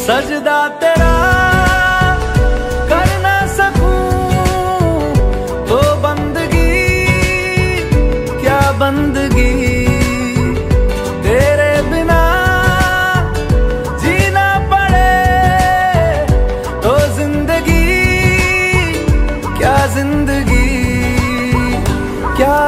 सजदा तेरा कर ना सकूं तो बंदगी क्या बंदगी, तेरे बिना जीना पड़े तो जिंदगी क्या जिंदगी, क्या